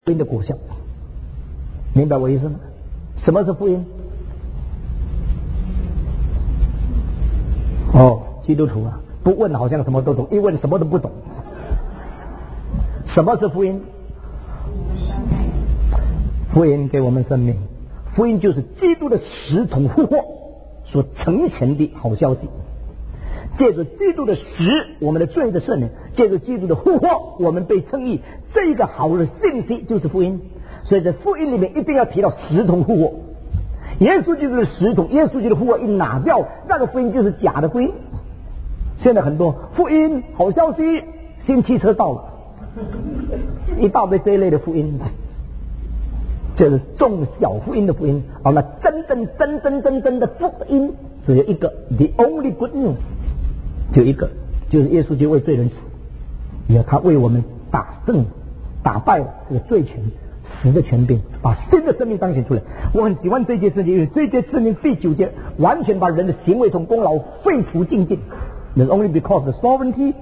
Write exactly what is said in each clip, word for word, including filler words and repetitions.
福音的果效，明白我意思吗？什么是福音？哦，基督徒啊，不问好像什么都懂，一问什么都不懂。什么是福音？福音给我们生命，福音就是基督的死统复活所呈现的好消息。借着基督的死，我们的罪的赦免；借着基督的复活，我们被称义。这一个好的信息就是福音。所以在福音里面一定要提到死统复活。耶稣基督的死统，耶稣基督的复活一拿掉，那个福音就是假的福音。现在很多福音好消息，新汽车到了，一大堆这一类的福音，这是重小福音的福音。好，那真正真真真正的福音只有一个 ，the only good news。就一个，就是耶稣就为罪人死，也他为我们打胜、打败了这个罪权、死的权柄，把新的生命彰显出来。我很喜欢这节圣经，因为这节圣经第九节完全把人的行为同功劳废除净尽。It's only because the sovereignty,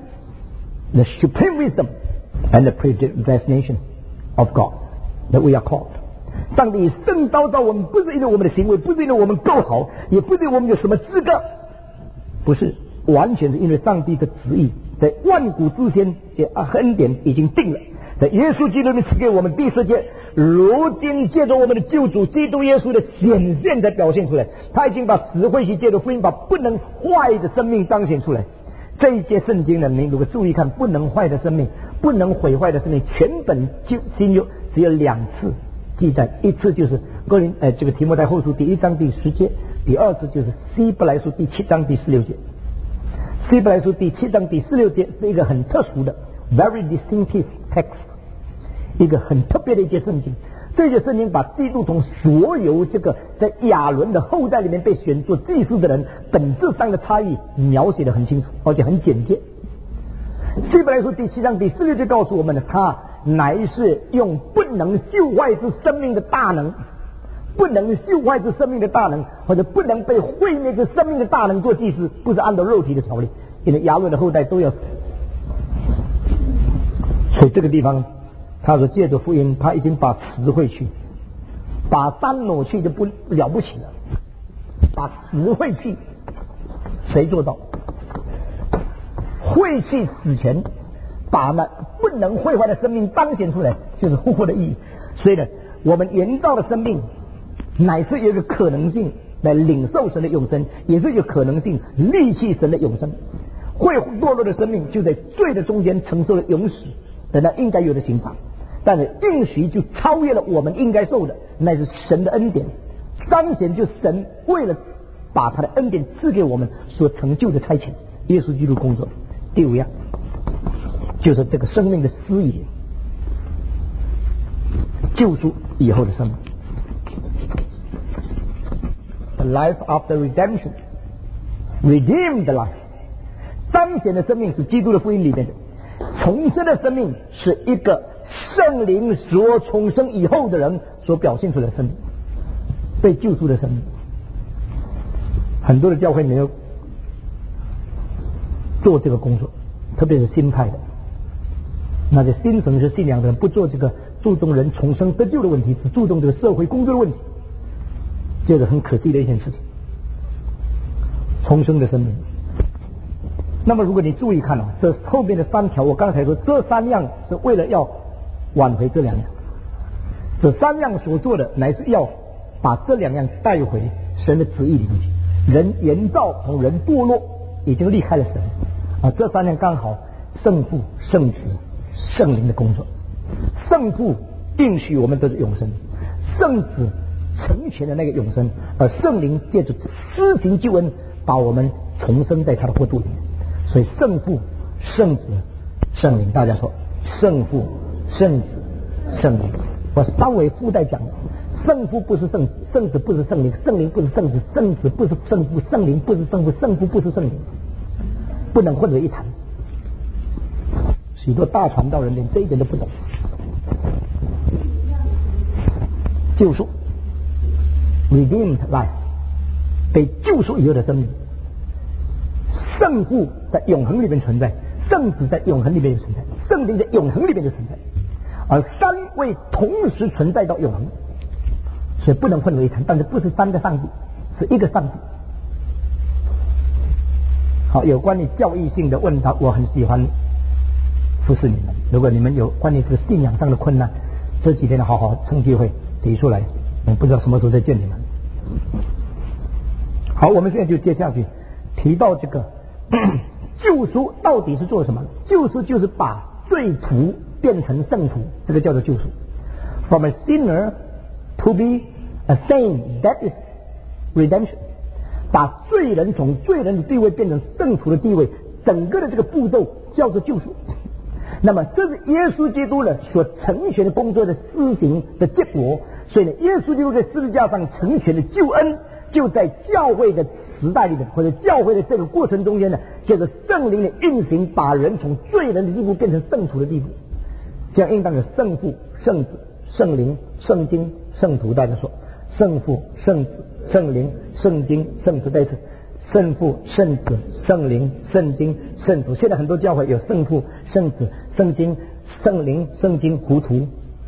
the supreme wisdom, and the predestination of God that we are called. 上帝圣召召我们，不是因为我们的行为，不是因为我们够好，也不是因为我们有什么资格，不是。完全是因为上帝的旨意，在万古之前，这恩典已经定了，在耶稣基督里赐给我们第四节，如今借着我们的救主基督耶稣的显现才表现出来。他已经把死灰去借着福音，把不能坏的生命彰显出来。这一节圣经呢，您如果注意看，不能坏的生命，不能毁坏的生命，全本就新约只有两次记载，一次就是哥林呃这个提摩太后书第一章第十节，第二次就是希伯来书第七章第十六节。希伯来书第七章第十六节是一个很特殊的 very distinctive text， 一个很特别的一节圣经。这节圣经把基督同所有这个在亚伦的后代里面被选做祭司的人本质上的差异描写得很清楚，而且很简洁。希伯来书第七章第十六节告诉我们呢，他乃是用不能朽坏之生命的大能，不能朽坏之生命的大能，或者不能被毁灭之生命的大能做祭司，不是按照肉体的条例，因为亚伦的后代都要死。所以这个地方他说借着福音，他已经把死毁去，把山挪去就不了不起了，把死毁去，谁做到？废去死前，把那不能毁坏的生命彰显出来，就是复活的意义。所以呢，我们原造的生命乃是有一个可能性来领受神的永生，也是有可能性离弃神的永生。会堕落的生命就在罪的中间承受了永死的那应该有的刑罚，但是应许就超越了我们应该受的，那是神的恩典彰显，就神为了把他的恩典赐给我们所成就的差遣，耶稣基督工作。第五样就是这个生命的私意，救赎以后的生命。The life after redemption, redeemed life， 彰显的生命是基督的福音里面的，重生的生命是一个圣灵所重生以后的人所表现出来的生命，被救赎的生命。很多的教会没有做这个工作，特别是新派的，那些新神学信仰的人不做这个注重人重生得救的问题，只注重这个社会工作的问题，这是很可惜的一件事情。重生的生命。那么如果你注意看啊，这后面的三条，我刚才说这三样是为了要挽回这两样，这三样所做的乃是要把这两样带回神的旨意里面去。人原造同人堕落已经离开了神啊，这三样刚好圣父、圣子、圣灵的工作。圣父应许我们得永生，圣子成全了那个永生，而圣灵借着施行救恩，把我们重生在他的国度里面。所以圣父、圣子、圣灵，大家说圣父、圣子、圣灵。我稍微附带讲，圣父不是圣子，圣子不是圣灵，圣灵不是圣子，圣子不是圣父，圣灵不是圣父，圣父不是圣灵，不能混为一谈。许多大传道人连这一点都不懂。救赎 redeemed life， 被救赎以后的生命。圣父在永恒里面存在，圣子在永恒里面就存在，圣灵在永恒里面就存在。 而三位同时存在到永恒，所以不能混为一谈。但是不是三个上帝，是一个上帝。好，有关于教义性的问答，我很喜欢服侍你们。如果你们有关于这个信仰上的困难，这几天好好趁机会提出来，我不知道什么时候再见你们。好，我们现在就接下去提到这个救赎到底是做什么？救赎就是把罪徒变成圣徒，这个叫做救赎。From a sinner to be a saint, that is redemption。把罪人从罪人的地位变成圣徒的地位，整个的这个步骤叫做救赎。那么这是耶稣基督呢所成全的工作的施行的结果。所以呢，耶稣基督在十字架上成全的救恩，就在教会的时代里面，或者教会的这个过程中间呢，借着圣灵的运行，把人从罪人的地步变成圣徒的地步。这样应当有圣父、圣子、圣灵、圣经、圣徒。大家说，圣父、圣子、圣灵、圣经、圣徒，再是圣父、圣子、圣灵、圣经、圣徒。现在很多教会有圣父、圣子、圣经、圣灵、圣经，糊涂。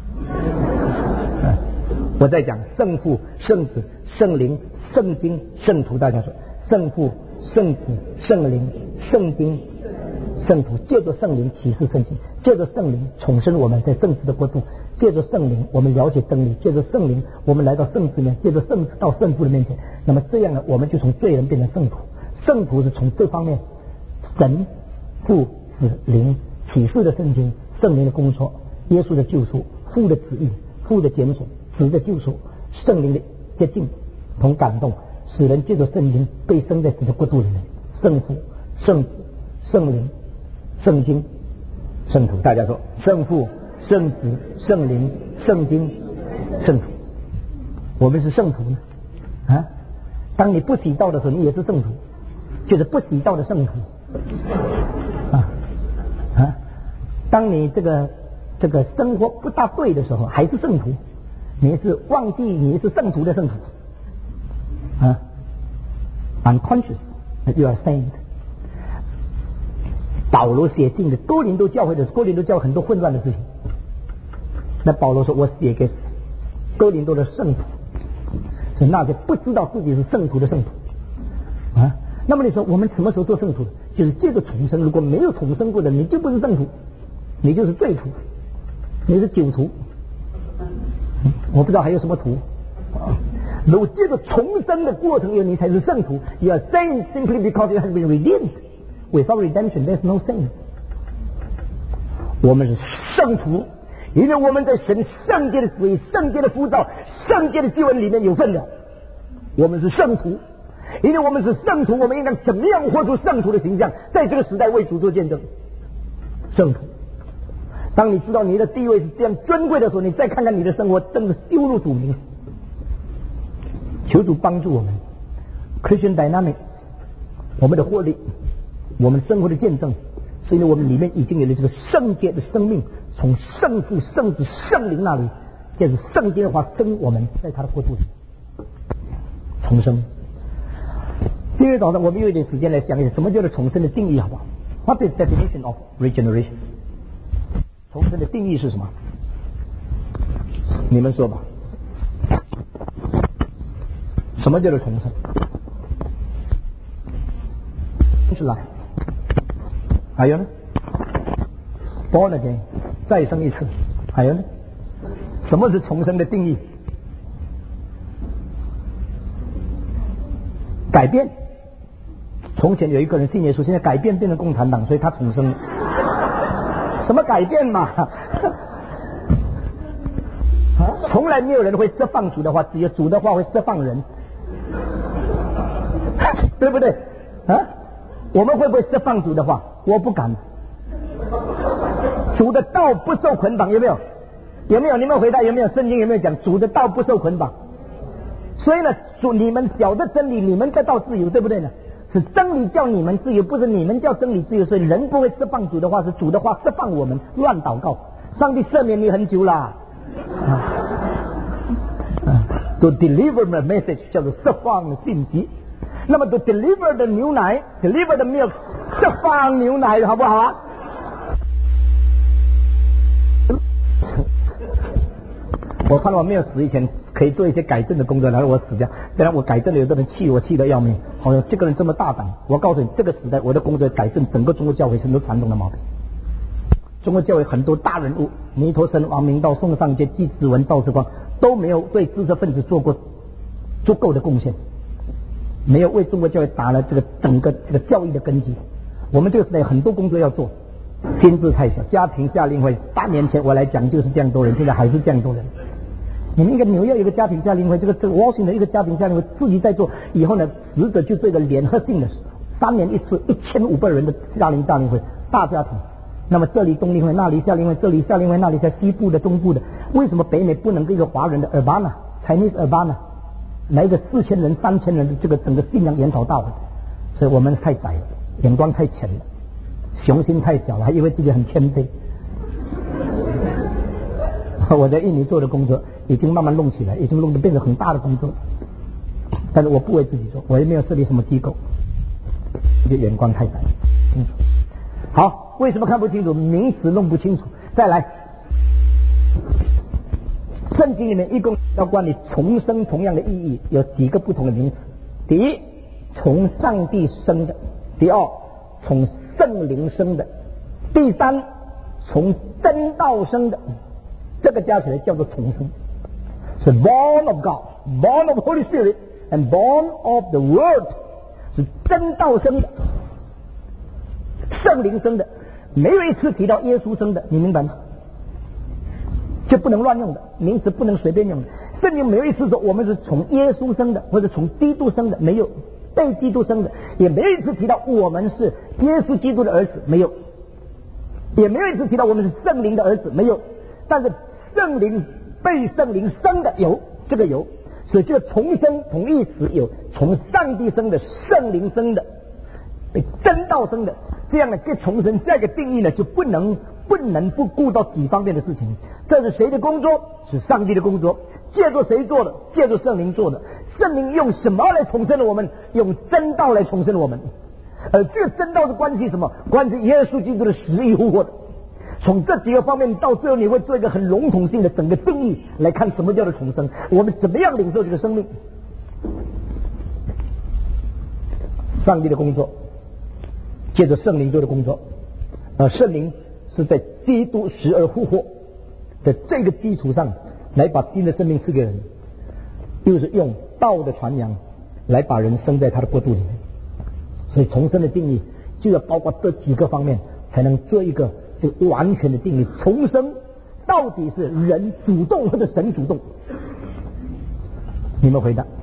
我在讲圣父、圣子、圣灵、圣经、圣徒。大家说，圣父、圣子、圣灵、圣经、圣徒。借着圣灵启示圣经，借着圣灵重生我们在圣子的国度，借着圣灵我们了解真理，借着圣灵我们来到圣子面，借着圣子到圣父的面前。那么这样呢，我们就从罪人变成圣徒。圣徒是从这方面，神、父、子、灵启示的圣经，圣灵的工作，耶稣的救赎，父的旨意，父的拣选，子的救赎，圣灵的接近同感动，使人借着圣经被生在子的国度里面。圣父、圣子、圣灵、圣经、圣徒。大家说，圣父、圣子、圣灵、圣经、圣徒。我们是圣徒呢啊！当你不洗澡的时候，你也是圣徒，就是不洗澡的圣徒啊啊！当你这个这个生活不大对的时候，还是圣徒，你是忘记你是圣徒的圣徒啊 ！Unconscious that you are saint。保罗写进的哥林多教会的哥林多教会很多混乱的事情。那保罗说：“我写给哥林多的圣徒，是那些不知道自己是圣徒的圣徒啊。”那么你说我们什么时候做圣徒？就是借着重生。如果没有重生过的，你就不是圣徒，你就是罪徒，你是酒徒。我不知道还有什么徒。如果借着重生的过程，你才是圣徒。You are saint simply because you have been redeemed. Without redemption, there's no sin. 我们是圣徒，因为我们在神圣洁的旨意、圣洁的呼召、圣洁的救恩里面有份的。我们是圣徒，因为我们是圣徒，我们应该怎么样活出圣徒的形象，在这个时代为主做见证。圣徒，当你知道你的地位是这样尊贵的时候，你再看看你的生活，真的羞辱主名。求主帮助我们 ，Christian Dynamics， 我们的获利。我们生活的见证，是因为我们里面已经有了这个圣洁的生命，从圣父、圣子、圣灵那里，借着圣经的话生我们在他的国度里重生。今天早上我们有一点时间来想一想，什么叫做重生的定义，好不好 ？What is definition of regeneration？ 重生的定义是什么？你们说吧。什么叫做重生？是来。还有呢 ？Born again， 再生一次。还有呢？什么是重生的定义？改变。从前有一个人信耶稣，现在改变变成共产党，所以他重生。什么改变嘛？啊，从来没有人会释放主的话，只有主的话会释放人，对不对？啊？我们会不会释放主的话？我不敢。主的道不受捆绑，有没有？有没有？你们回答有没有？圣经有没有讲主的道不受捆绑？所以呢，主你们晓得真理，你们得到自由，对不对呢？是真理叫你们自由，不是你们叫真理自由。所以人不会释放主的话，是主的话释放我们。乱祷告，上帝赦免你很久啦。To deliver the message 叫做释放信息。那么 to deliver the 牛奶 deliver the milk 释放牛奶好不好？ 我盼望我没有死以前可以做一些改正的工作，然后我死掉。虽然我改正了，有的人气我气得要命。好像这个人这么大胆，我告诉你，这个时代我的工作改正整个中国教会很多传统的毛病。中国教会很多大人物，尼陀生、王明道、宋尚节、季子文、赵世光都没有对知识分子做过足够的贡献，没有为中国教育打了这个整个这个教育的根基。我们这个时代有很多工作要做，心智太小。家庭夏令会八年前我来讲就是这样多人，现在还是这样多人。你们一个纽约有一个家庭夏令会，这个这个 Washington 一个家庭夏令会自己在做，以后呢，实着就这个联合性的三年一次一千五百人的夏令夏令会大家庭。那么这里冬令会，那里夏令会，这里夏令会，那里在西部的、中部的，为什么北美不能跟一个华人的 Urbana Chinese Urbana 来一个四千人、三千人的这个整个信仰研讨大会？所以我们太窄了，眼光太浅了，雄心太小了，还以为自己很谦卑。我在印尼做的工作已经慢慢弄起来，已经弄得变成很大的工作，但是我不为自己做，我也没有设立什么机构，这眼光太窄，清楚。好，为什么看不清楚？名词弄不清楚。再来，圣经里面一共要关于重生同样的意义，有几个不同的名词。第一，从上帝生的；第二，从圣灵生的；第三，从真道生的。这个加起来叫做重生，是 born of God, born of Holy Spirit, and born of the Word， 是真道生的，圣灵生的。没有一次提到耶稣生的，你明白吗？就不能乱用的名词，不能随便用的。圣经没有一次说我们是从耶稣生的，或者从基督生的，没有；被基督生的，也没有一次提到我们是耶稣基督的儿子，没有；也没有一次提到我们是圣灵的儿子，没有。但是圣灵被圣灵生的有，这个有，所以这个重生同义词有从上帝生的、圣灵生的、被真道生的，这样呢，这重生这个定义呢，就不能不能不顾到几方面的事情。这是谁的工作？是上帝的工作。借助谁做的？借助圣灵做的。圣灵用什么来重生了我们？用真道来重生了我们。而这个真道是关系什么？关系耶稣基督的死与复活的。从这几个方面，到最后你会做一个很笼统性的整个定义来看什么叫做重生，我们怎么样领受这个生命。上帝的工作，借着圣灵做的工作，而圣灵是在基督死而复活的这个基础上来把新的生命赐给人，又是用道的传扬来把人生在他的国度里面。所以重生的定义就要包括这几个方面，才能做一个这个完全的定义。重生到底是人主动或者神主动？你们回答。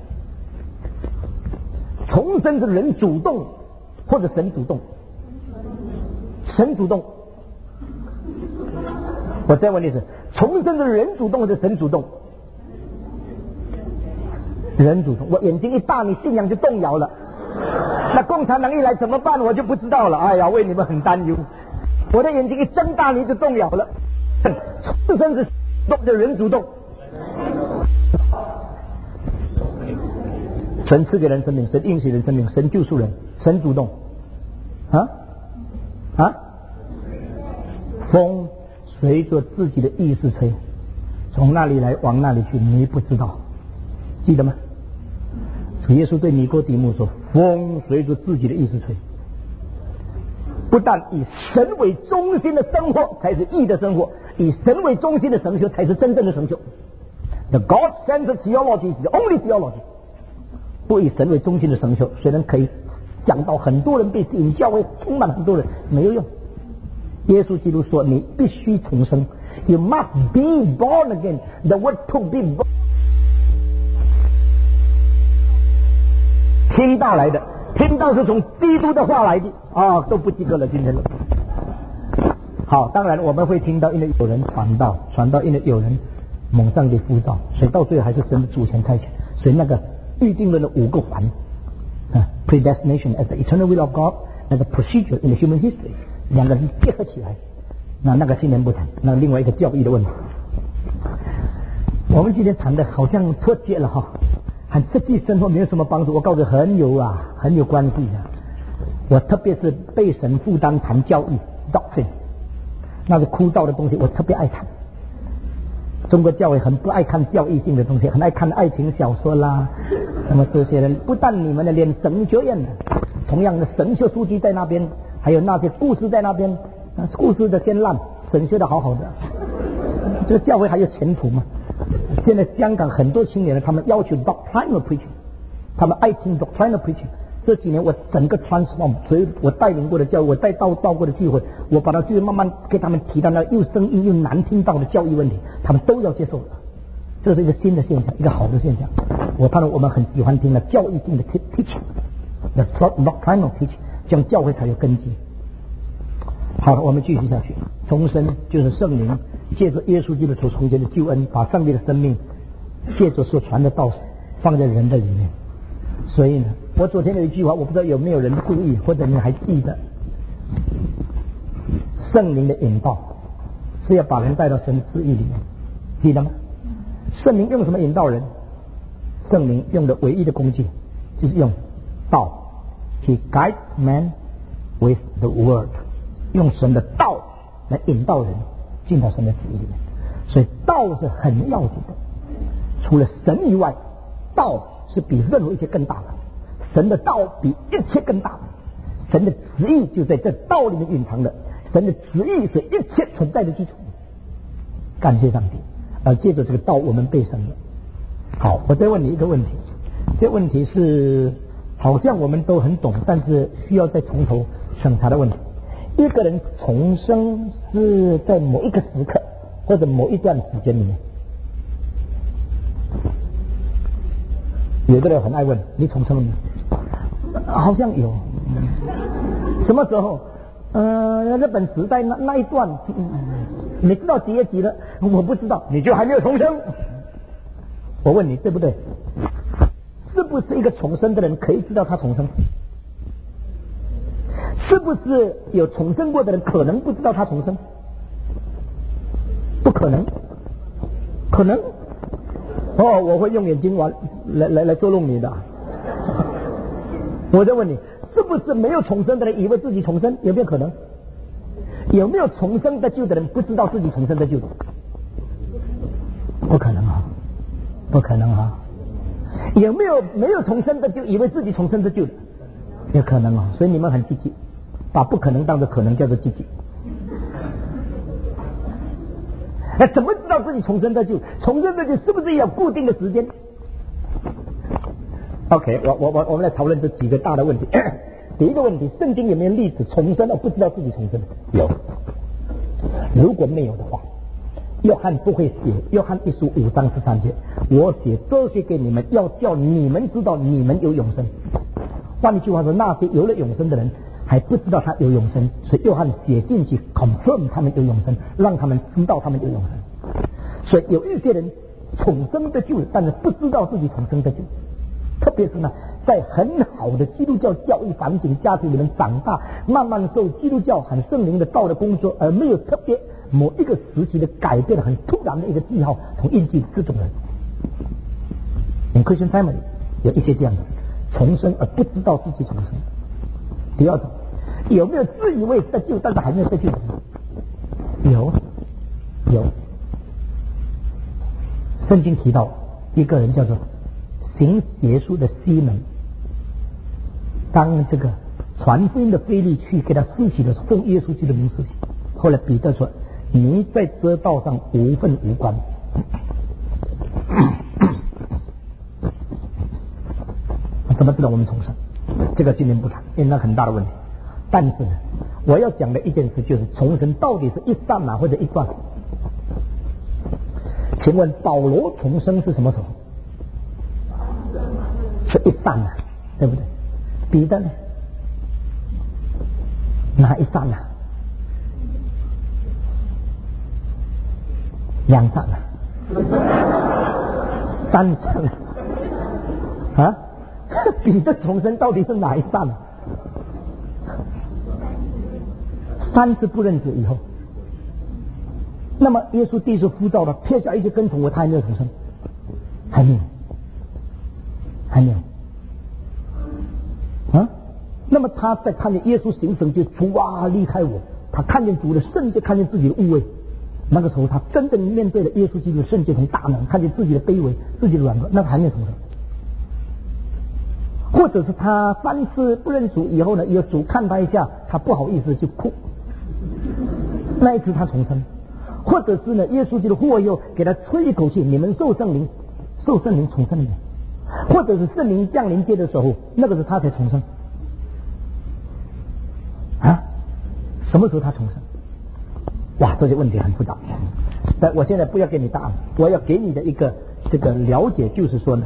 重生是人主动或者神主动？神主动。我再问你一次，重生是人主动或者神主动？人主动。我眼睛一大，你信仰就动摇了。那共产党一来怎么办？我就不知道了。哎呀，为你们很担忧。我的眼睛一睁大，你就动摇了。重生是动的人主动。神赐给人生命，神应许人生命，神救赎人，神主动。啊啊！风随着自己的意识吹，从那里来往那里去，你不知道，记得吗？主耶稣对尼哥底母说：“风随着自己的意识吹。”不但以神为中心的生活才是义的生活，以神为中心的神修才是真正的神修。The God-centered theology is the only theology。不以神为中心的神修，虽然可以讲到很多人被吸引，教会充满很多人，没有用。耶稣基督说：“你必须重生 ，You must be born again." The word to be born， 听到来的。听到是从基督的话来的啊，都不及格了。今天好，当然我们会听到，因为有人传道，传道因为有人蒙上帝呼召，所以到最后还是神的主权差遣。所以那个预定论的五个环啊 ，predestination as the eternal will of God as a procedure in the human history， 两个人结合起来，那那个今天不谈，那另外一个教义的问题。我们今天谈的好像脱节了哈。和实际生活没有什么帮助，我告诉你很有啊，很有关系的。我特别是被神负担谈教义 doctrine， 那是枯燥的东西，我特别爱谈。 中国教会很不爱看教育性的东西，很爱看爱情小说啦，什么这些人，不但你们的连神学院的，同样的神学书籍在那边，还有那些故事在那边，故事的先烂，神学的好好的，这个教会还有前途吗？现在香港很多青年人，他们要求 doctrinal preaching， 他们爱听 doctrinal preaching。这几年我整个 transform， 所以我带领过的教育，我带到到过的聚会，我把它就是慢慢给他们提到那又生硬又难听到的教育问题，他们都要接受的。这是一个新的现象，一个好的现象。我判断我们很喜欢听的教育性的 teaching，the doctrinal teaching， 这样教会才有根基。好了，我们继续下去。重生就是圣灵借着耶稣基督所重建的救恩，把上帝的生命借着所传的道放在人的里面。所以呢，我昨天有一句话，我不知道有没有人注意，或者你还记得，圣灵的引导是要把人带到神的旨意里面，记得吗？圣灵用什么引导人？圣灵用的唯一的工具就是用道。He guides man with the word， 用神的道来引导人进到神的旨意里面。所以道是很要紧的，除了神以外，道是比任何一切更大的，神的道比一切更大的，神的旨意就在这道里面蕴藏的，神的旨意是一切存在的基础。感谢上帝，而借着这个道我们被生了。好，我再问你一个问题，这问题是好像我们都很懂，但是需要再从头审查的问题。一个人重生是在某一个时刻或者某一段时间里面，有个人很爱问你重生了没有？好像有。什么时候？呃，日本时代那那一段，嗯、你知道几月几了？我不知道，你就还没有重生。我问你对不对？是不是一个重生的人可以知道他重生？是不是有重生过的人可能不知道他重生？不可能。可能。哦，我会用眼睛玩来来来捉弄你的。我在问你，是不是没有重生的人以为自己重生？有没有可能？有没有重生得救的人不知道自己重生得救的？不可能啊，不可能啊。有没有没有重生的就以为自己重生得救的？有可能啊。所以你们很积极，把不可能当作可能叫做积极。那怎么知道自己重生得救？重生得救是不是有固定的时间 ？OK， 我我我我们来讨论这几个大的问题。第一个问题，圣经有没有例子重生而不知道自己重生？有。如果没有的话，约翰不会写约翰一书五章十三节，我写这些给你们，要叫你们知道你们有永生。换一句话说，那些有了永生的人还不知道他有永生，所以约翰写信去 confirm 他们有永生，让他们知道他们有永生。所以有一些人重生得救，但是不知道自己重生得救。特别是呢，在很好的基督教教育环境家庭里面长大，慢慢受基督教和圣灵的道的工作，而没有特别某一个时期的改变，很突然的一个记号从印记这种人。In Christian family 有一些这样的重生而不知道自己重生。第二种，有没有自以为得救但是还没有得救的？有，有。圣经提到一个人叫做行邪术的西门，当这个传福音的腓力去给他施洗的时候，奉耶稣基督的名施洗。后来彼得说：“你在这道上无份无关。”怎么知道我们重生？这个今天不谈，因为那很大的问题。但是呢，我要讲的一件事就是重生到底是一刹那或者一段？请问保罗重生是什么时候？是一刹那，对不对？彼得呢？哪一刹那？两刹那？三刹那？啊？彼得重生到底是哪一刹那？三次不认识以后，那么耶稣第一次呼召了，撇下一切跟从我，他还没有重生，还没有。还没有啊？那么他在看见耶稣行神就主啊离开我，他看见主的圣洁，看见自己的污秽， 那个时候他真正面对了耶稣基督的圣洁同大能，看见自己的卑微，自己的软弱，那他还没有重生。或者是他三次不认主以后呢，有主看他一下，他不好意思就哭，那一次他重生。或者是呢，耶稣基督复活以后给他吹一口气，你们受圣灵，受圣灵重生的。或者是圣灵降临界的时候，那个时候他才重生。啊，什么时候他重生？哇，这些问题很复杂。但我现在不要给你答案，我要给你的一个这个了解，就是说呢，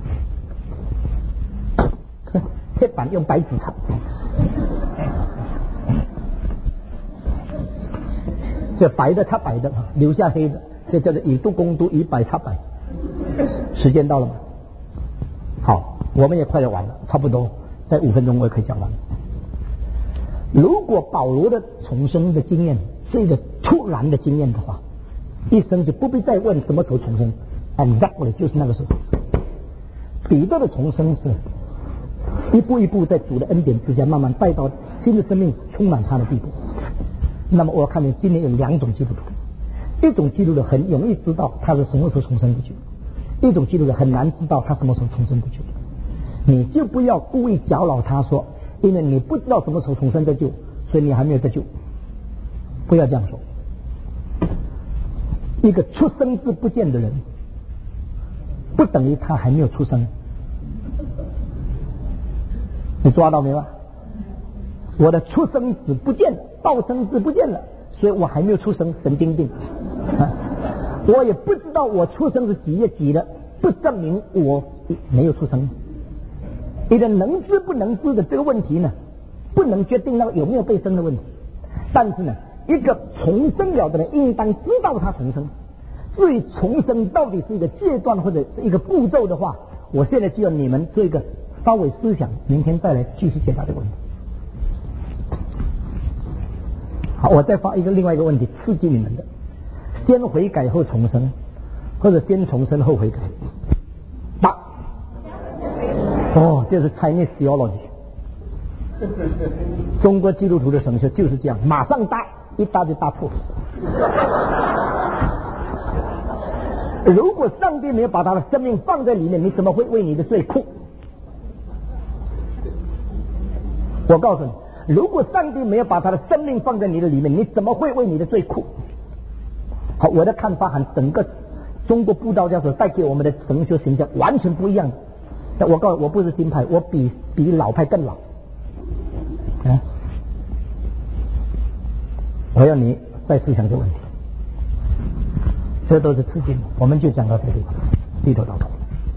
黑板用白纸擦，这白的擦白的，留下黑的，这叫做以毒攻毒，以白擦白。时间到了吗？好，我们也快要完了，差不多在五分钟我也可以讲完。如果保罗的重生的经验是一个突然的经验的话，一生就不必再问什么时候重生 ，exactly 就是那个时候。彼得的重生是一步一步在主的恩典之下，慢慢带到新的生命充满他的地步。那么我看见今年有两种基督徒，一种基督徒很容易知道他是什么时候重生得救，一种基督徒很难知道他什么时候重生得救。你就不要故意搅扰他说，因为你不知道什么时候重生得救，所以你还没有得救。不要这样说。一个出生之不见的人，不等于他还没有出生。你抓到没有？我的出生子不见了，道生子不见了，所以我还没有出生，神经病。啊、我也不知道我出生是几月几的，不证明我没有出生。你的能知不能知的这个问题呢，不能决定那个有没有被生的问题。但是呢，一个重生了的人应当知道他重生。至于重生到底是一个阶段或者是一个步骤的话，我现在就要你们做一个稍微思想，明天再来继续解答这个问题。好，我再发一个另外一个问题，刺激你们的：先悔改后重生，或者先重生后悔改？答。哦，这是 Chinese theology。中国基督徒的神学就是这样，马上答，一答就答错。如果上帝没有把他的生命放在里面，你怎么会为你的罪哭？我告诉你，如果上帝没有把他的生命放在你的里面，你怎么会为你的罪哭？好，我的看法和整个中国布道教所带给我们的神学形象完全不一样。我告诉我不是新派，我比比老派更老。啊，我要你再思想这个问题。这都是刺激，我们就讲到这里，低头祷告。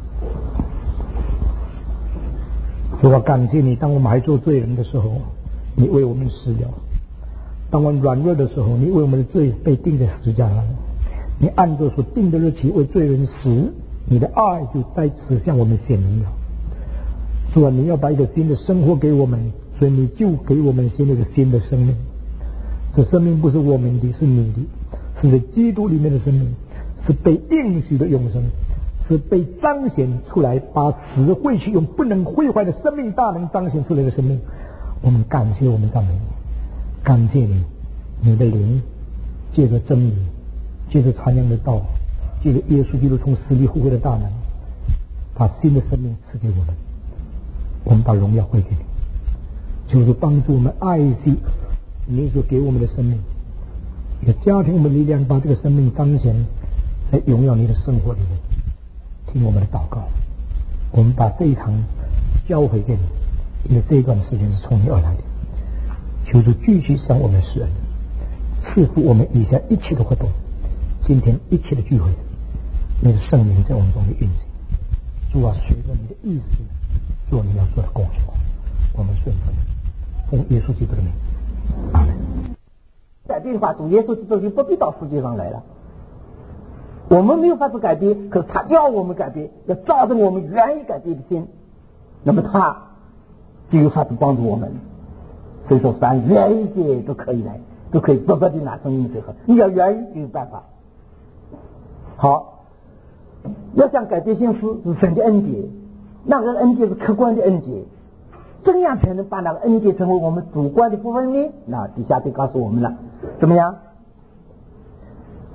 主啊，感谢你，当我们还做罪人的时候，你为我们死了；当我们软弱的时候，你为我们的罪被钉在十字架上。你按着所定的日期为罪人死，你的爱就在此向我们显明了。主啊，你要把一个新的生活给我们，所以你就给我们现在一个新的生命。这生命不是我们的，是你的，是在基督里面的生命，是被应许的永生，是被彰显出来，把死废去，用不能毁坏的生命大能彰显出来的生命。我们感谢，我们赞美你，感谢你，你的灵借着真理，借着传扬的道，借着耶稣基督从死里复活的大能，把新的生命赐给我们。我们把荣耀归给你，就是帮助我们爱惜你所给我们的生命，也加添我们力量，把这个生命彰显在荣耀你的生活里面。听我们的祷告，我们把这一堂交回给你，因为这一段时间是从你而来的。求主继续向我们施恩，赐福我们以下一切的活动，今天一切的聚会，你的圣灵在我们中的运行。主啊，随着你的意思做你要做的工作，我们顺服，奉耶稣基督的名，阿门。 改变的话，主耶稣基督就不必到世界上来了。我们没有法子改变，可是他要我们改变，要造成我们愿意改变的心，那么他就有法子帮助我们。所以说，凡愿意的都可以来，都可以不断的拿生命最后，你要愿意就有办法。好，要想改变心思是神的恩典，那个恩典是客观的恩典，怎样才能把那个恩典成为我们主观的部分呢？那底下就告诉我们了，怎么样？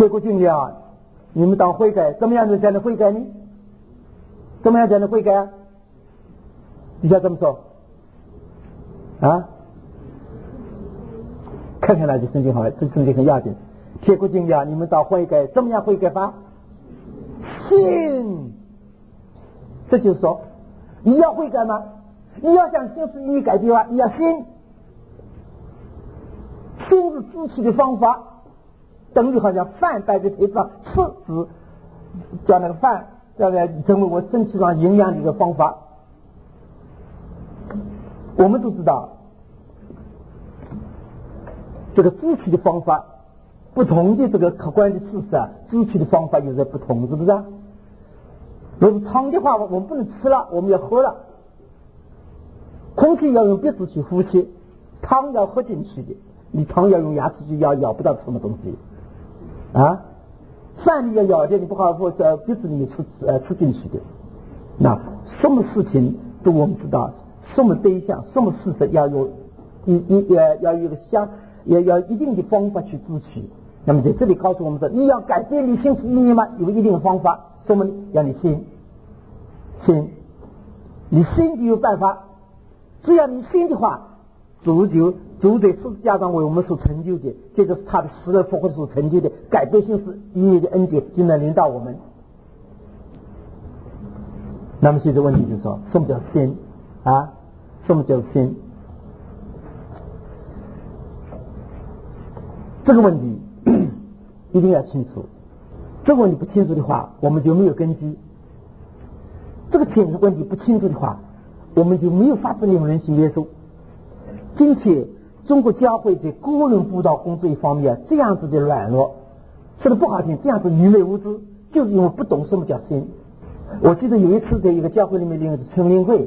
铁骨敬呀，你们当悔改，怎么样才能悔改呢？怎么样才能悔改啊？底下怎么说啊？看看那句圣经好了，这圣经很要紧。铁骨敬呀，你们当悔改，怎么样悔改法？信。这就是说，你要悔改吗？你要想心是你改变的话，你要信。心是支持的方法，等于好像饭摆在腿上吃，是叫那个饭叫来成为我身体上营养的一个方法。我们都知道，这个支持的方法，不同的这个客观的事实啊，支持的方法有在不同，是不是啊？如果是汤的话，我们不能吃了，我们要喝了。空气要用鼻子去呼吸，汤要喝进去的。你汤要用牙齿去咬，咬不到什么东西啊！饭你要咬的，你不好在鼻子里面吃呃吃进去的。那什么事情都我们知道，什么对象、什么事实要有一一呃要有一个相要要一定的方法去支取。那么在这里告诉我们说，你要改变你心思意念吗？有一定的方法，什么呢？要你信，信，你信就有办法。只要你信的话，主就主在十字架上为我们所成就的，这就是他的死而复活所成就的改变心思意念的恩典，就能领导我们。那么现在问题就是说，什么叫信啊？什么叫信？这个问题一定要清楚。这个问题不清楚的话，我们就没有根基。这个清问题不清楚的话，我们就没有法子令人信耶稣。今天中国教会在个人布道工作一方面这样子的软弱，说的不好听，这样子愚昧无知，就是因为不懂什么叫信。我记得有一次在一个教会里面领的春灵会，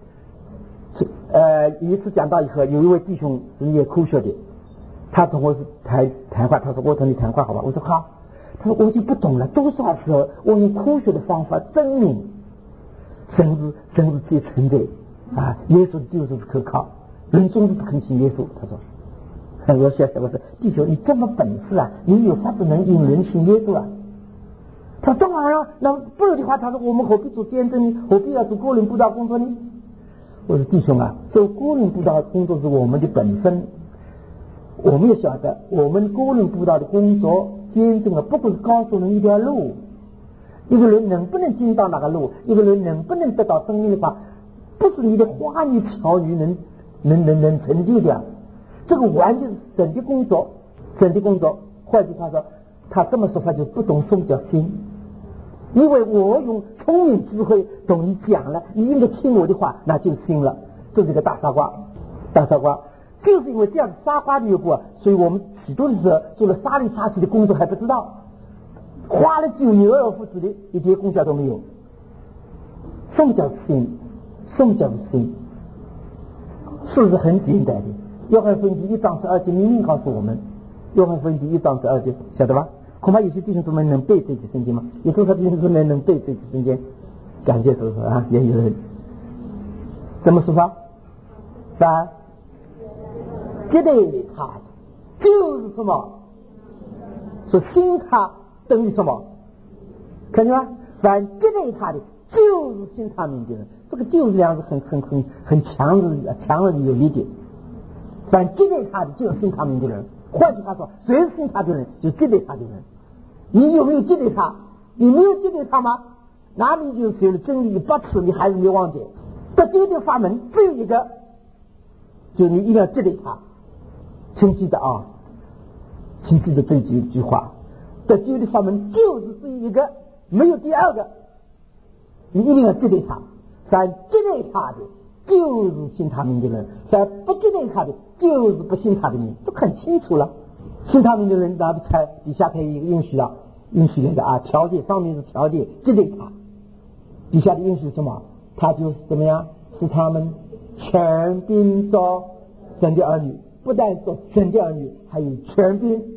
呃，有一次讲到以后，有一位弟兄是也科学的，他跟我是谈谈话，他说我同你谈话好吧？我说好。他说我就不懂了，多少时候我用科学的方法证明神是神是最存在啊，耶稣就是可靠。人总是不肯信耶稣，他说：“我想想，我说弟兄，你这么本事啊，你有法子能引人信耶稣啊？”他说：“当然啊，那不然的话，他说我们何必做见证呢？何必要做个人布道工作呢？”我说：“弟兄啊，做个人布道工作是我们的本分，我们也晓得，我们个人布道的工作见证啊，不过是告诉人一条路。一个人能不能进到那个路，一个人能不能得到生命的话，不是你的花言巧语能。”能能能成就的，这个完全是神的工作，神的工作。换句话说，他这么说法就不懂什么叫信，因为我用聪明智慧懂你讲了，你应该听我的话，那就信了。这是个大傻瓜，大傻瓜，就是因为这样傻瓜的缘故，所以我们许多的时候做了杀里杀气的工作还不知道，花了九牛二虎之力，一点功效都没有。什么叫信？什么叫信？事实很简单的，约翰福音第一章十二节明明告诉我们，约翰福音第一章十二节，晓得吧？恐怕有些弟兄姊妹能背这句圣经吗？有多少弟兄姊妹能背这句圣经？感谢主啊，也有人怎么说法？三，接待他就是什么？说信他等于什么？看见吗？凡接待他的就是信他名的人。这个就是两个很很很很强的强而有力的，凡接待他的就是信他名的人。换句话说，谁是信他的人，就接待他的人。你有没有接待他？你没有接待他吗？那你就学了真理八次，你还是没忘记。得救的法门只有一个，就你一定要接待他。请记得啊，请记得这几句话。得救的法门就是只有一个，没有第二个。你一定要接待他。凡接待他的就是信他名的人，凡不接待他的就是不信他的名，都很清楚了。信他名的人，那才底下才有一个允许了，允许那个啊条件，上面是条件，接待他，底下的允许什么？他就是怎么样？是他们全兵做神的儿女，不但做神的儿女，还有全兵